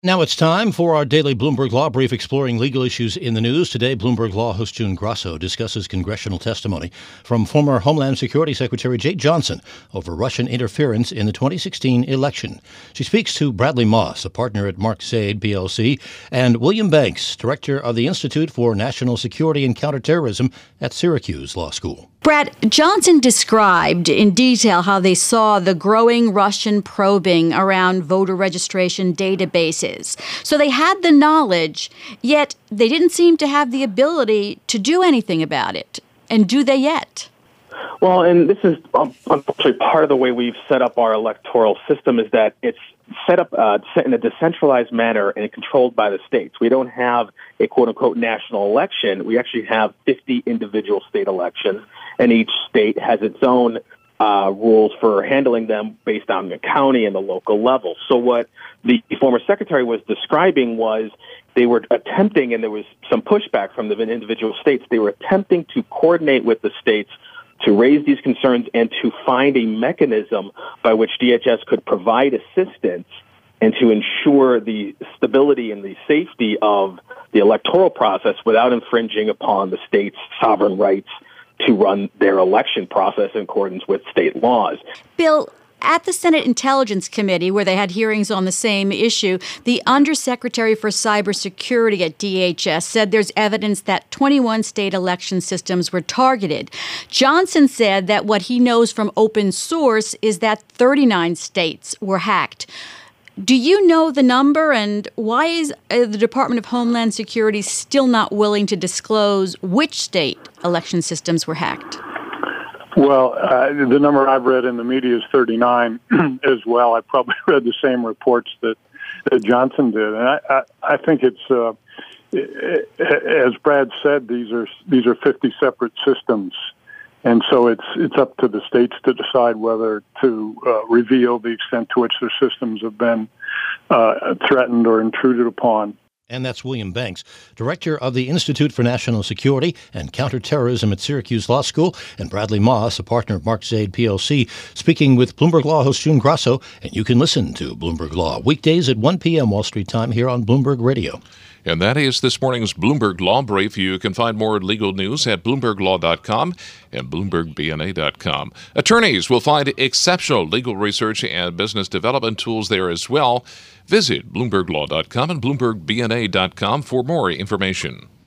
Now it's time for our daily Bloomberg Law Brief exploring legal issues in the news. Today, Bloomberg Law host June Grasso discusses congressional testimony from former Homeland Security Secretary Jake Johnson over Russian interference in the 2016 election. She speaks to Bradley Moss, a partner at Mark Zaid, PLC, and William Banks, director of the Institute for National Security and Counterterrorism at Syracuse Law School. Brad, Johnson described in detail how they saw the growing Russian probing around voter registration databases. So they had the knowledge, yet they didn't seem to have the ability to do anything about it. And do they yet? Well, and this is unfortunately part of the way we've set up our electoral system is that it's set up in a decentralized manner and controlled by the states. We don't have a quote-unquote national election. We actually have 50 individual state elections, and each state has its own rules for handling them based on the county and the local level. So what the former secretary was describing was they were attempting, and there was some pushback from the individual states, they were attempting to coordinate with the states to raise these concerns and to find a mechanism by which DHS could provide assistance and to ensure the stability and the safety of the electoral process without infringing upon the state's sovereign rights to run their election process in accordance with state laws. Bill, at the Senate Intelligence Committee, where they had hearings on the same issue, the Undersecretary for Cybersecurity at DHS said there's evidence that 21 state election systems were targeted. Johnson said that what he knows from open source is that 39 states were hacked. Do you know the number, and why is the Department of Homeland Security still not willing to disclose which state election systems were hacked? Well, the number I've read in the media is 39 as well. I probably read the same reports that Johnson did, and I think it's as Brad said, these are 50 separate systems, and so it's up to the states to decide whether to reveal the extent to which their systems have been threatened or intruded upon. And that's William Banks, director of the Institute for National Security and Counterterrorism at Syracuse Law School, and Bradley Moss, a partner of Mark Zaid, PLC, speaking with Bloomberg Law host June Grasso. And you can listen to Bloomberg Law weekdays at 1 p.m. Wall Street time here on Bloomberg Radio. And that is this morning's Bloomberg Law Brief. You can find more legal news at BloombergLaw.com and BloombergBNA.com. Attorneys will find exceptional legal research and business development tools there as well. Visit BloombergLaw.com and BloombergBNA.com for more information.